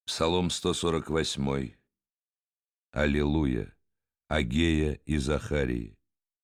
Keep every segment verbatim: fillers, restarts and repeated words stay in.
Псалом сто сорок восемь. Аллилуйя! Агея и Захарии.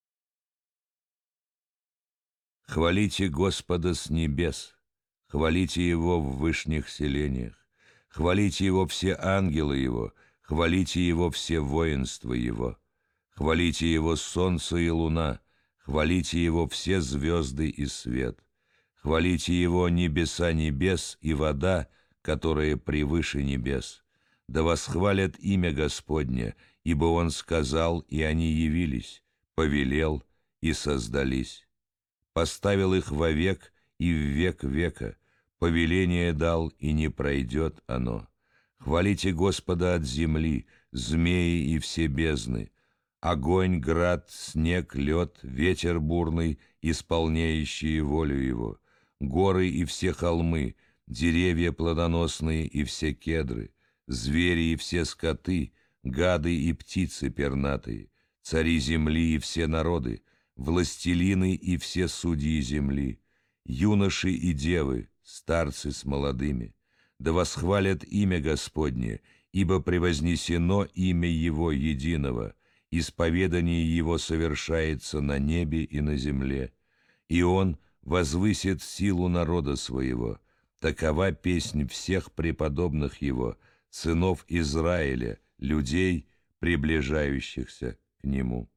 Хвалите Господа с небес, хвалите Его в вышних селениях, хвалите Его все ангелы Его, хвалите Его все воинства Его, хвалите Его солнце и луна, хвалите Его все звезды и свет, хвалите Его небеса небес и вода, которая превыше небес. Да восхвалят имя Господне, ибо Он сказал, и они явились, повелел, и создались. Поставил их вовек и в век века, повеление дал, и не пройдет оно. Хвалите Господа от земли, змеи и все бездны, огонь, град, снег, лед, ветер бурный, исполняющие волю Его, горы и все холмы, деревья плодоносные и все кедры, звери и все скоты, гады и птицы пернатые, цари земли и все народы, властелины и все судьи земли, юноши и девы, старцы с молодыми. Да восхвалят имя Господне, ибо превознесено имя Его единого, исповедание Его совершается на небе и на земле, и Он возвысит силу народа своего. Такова песнь всех преподобных Его, сынов Израиля, людей, приближающихся к Нему.